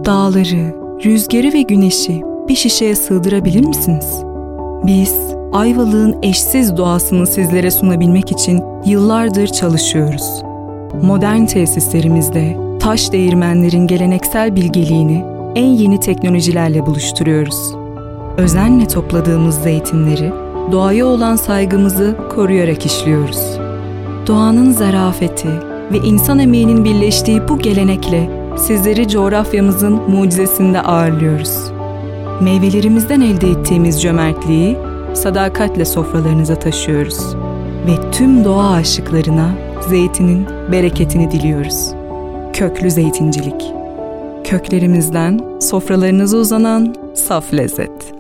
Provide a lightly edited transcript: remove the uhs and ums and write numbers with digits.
dağları, rüzgarı ve güneşi bir şişeye sığdırabilir misiniz? Biz, Ayvalık'ın eşsiz doğasını sizlere sunabilmek için yıllardır çalışıyoruz. Modern tesislerimizde taş değirmenlerin geleneksel bilgeliğini en yeni teknolojilerle buluşturuyoruz. Özenle topladığımız zeytinleri, doğaya olan saygımızı koruyarak işliyoruz. Doğanın zarafeti ve insan emeğinin birleştiği bu gelenekle sizleri coğrafyamızın mucizesinde ağırlıyoruz. Meyvelerimizden elde ettiğimiz cömertliği sadakatle sofralarınıza taşıyoruz ve tüm doğa aşıklarına zeytinin bereketini diliyoruz. Köklü zeytincilik. Köklerimizden sofralarınıza uzanan saf lezzet.